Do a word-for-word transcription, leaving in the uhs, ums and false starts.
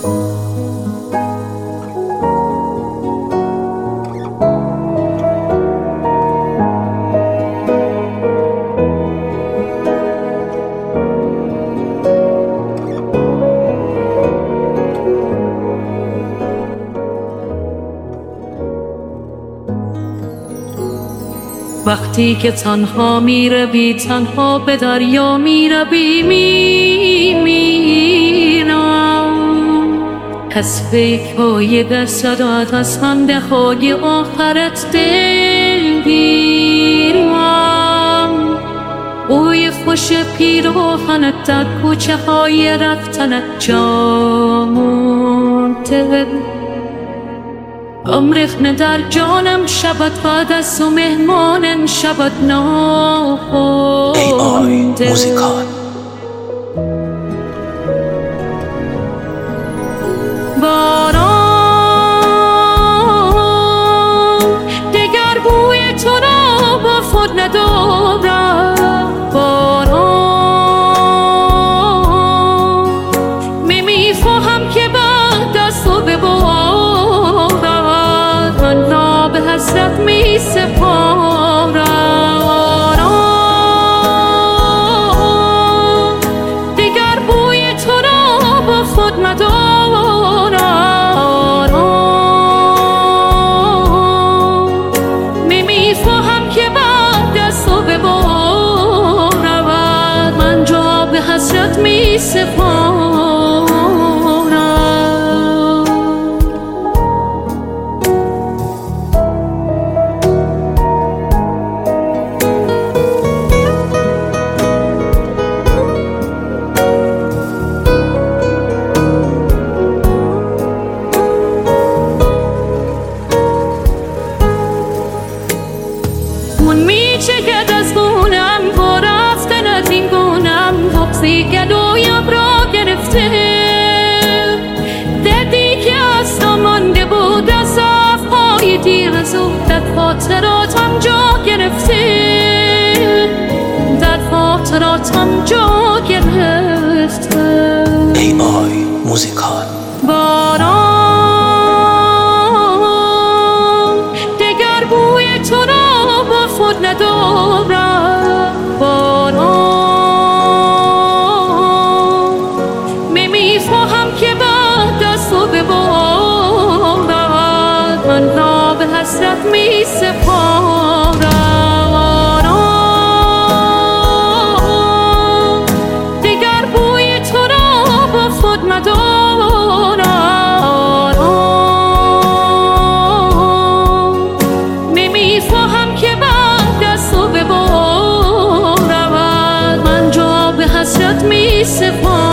وقتی که تنها میروی تنها به دریا میروی میمیرم از فکرهای در صدات از خنده های آخرت دلگیرم بوی خوش پیراهنت در کوچه های رفتنت جا مونده غم ریخته در جانم شبت بعد از تو مهمانم شبت ناخونده ای آی موزیکال باران دیگر بوی تو را با خود ندارم باران میمیخواهم که بعد از تو ببارم به حسرت می سپارم دیگر بوی تو را با خود ندارم می خواهم که بعد از تو ببارم من جا به حسرت می سپارم چگد از گونم با رفتنت این گونم بغضی گلویم را گرفته دردی که از تو مانده بود از صفهای دیر زودت خاطراتم جا گرفته در خاطراتم جا گرفته ای آی موزیکال باران دیگر بوی تو را با خود ندارم باران میمیخواهم که بعد از تو ببارم من را به حسرت می سپارم دیگر بوی تو را با خود ندارم میمیخواهم که بعد از تو ببارم من جا به حسرت می سپارم